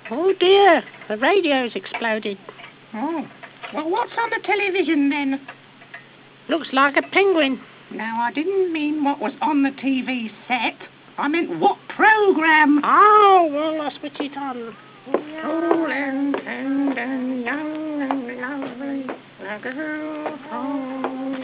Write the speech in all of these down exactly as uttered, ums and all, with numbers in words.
Oh dear, the radio's exploded. Oh, well, what's on the television then? Looks like a penguin. No, I didn't mean what was on the T V set. I meant what programme. Oh, well, I switch it on. Tall and tanned and young and lovely, a girl from...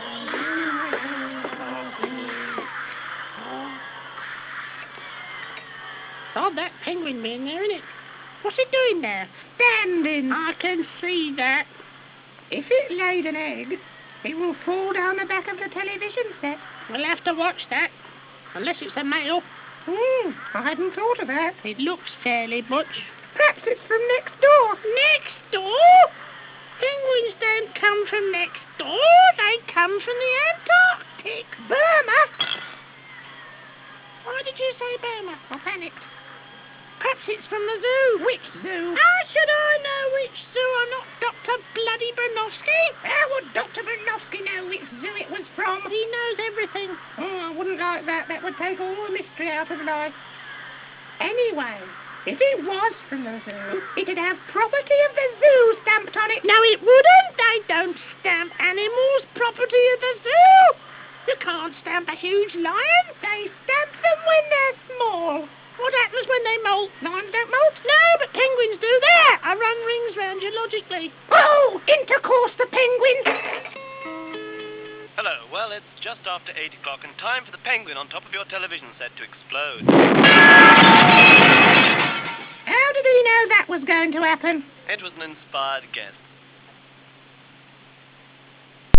Oh, that penguin being there, isn't it? What's it doing there? Standing. I can see that. If it laid an egg, it will fall down the back of the television set. We'll have to watch that. Unless it's a male. Hmm, I hadn't thought of that. It looks fairly butch. Perhaps it's from next door. Next door? Penguins don't come from next door. They come from the Antarctic. Burma? Why did you say Burma? I panicked. Perhaps it's from the zoo. Which zoo? How should I know which zoo? I'm not Doctor Bloody Bronowski. How would Doctor Bronowski know which zoo it was from? He knows everything. Oh, I wouldn't like that. That would take all the mystery out of life. Anyway, if it was from the zoo, it'd have property of the zoo stamped on it. No, it wouldn't. They don't stamp animals property of the zoo. You can't stamp a huge lion. They stamp them when they're small. What happens when they molt? Lions don't molt. No, but penguins do. There, I run rings round you logically. Oh, intercourse the penguin. Hello, well, it's just after eight o'clock and time for the penguin on top of your television set to explode. How did he know that was going to happen? It was an inspired guess.